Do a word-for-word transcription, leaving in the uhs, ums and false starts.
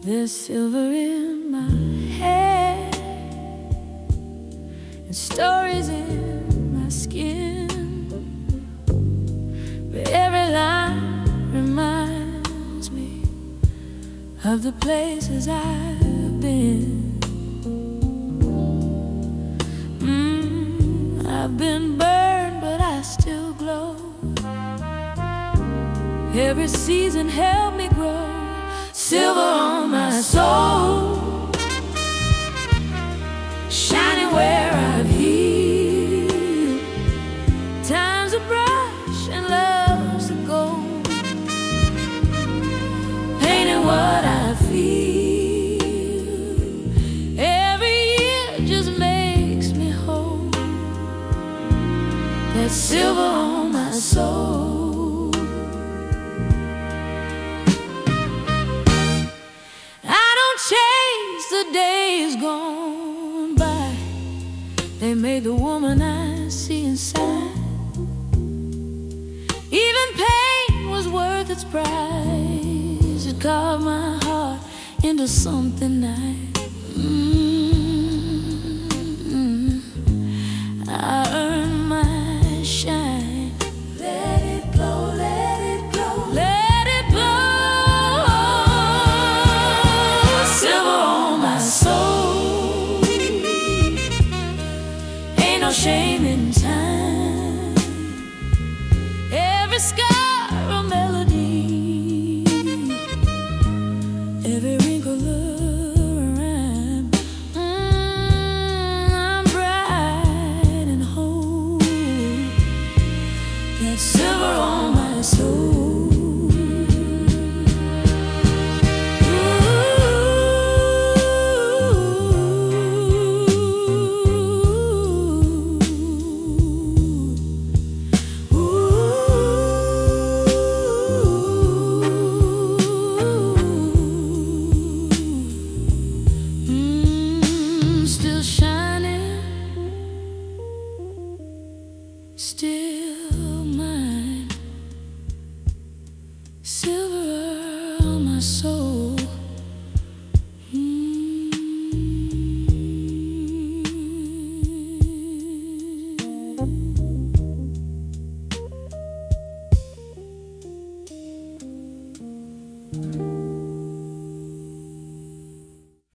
There's silver in my hair and stories in my skin, but every line reminds me of the places I've been. mm, I've been burned, but I still glow. Every season helped me grow. Silver on my soul, shining where I've healed. Time's a brush and love's a gold, painting what I feel. Every year just makes me whole. That's silver on my soul. The days gone by, they made the woman I see inside. Even pain was worth its price. It carved my heart into something nice. mm-hmm. I earned my shine. Let it glow, let it glow, let it glow. Soul, ain't no shame in time. Every scar a melody, every wrinkle a rhyme. mm, I'm bright and whole. That's silver on my soul. Still mine, silver on my soul. mm.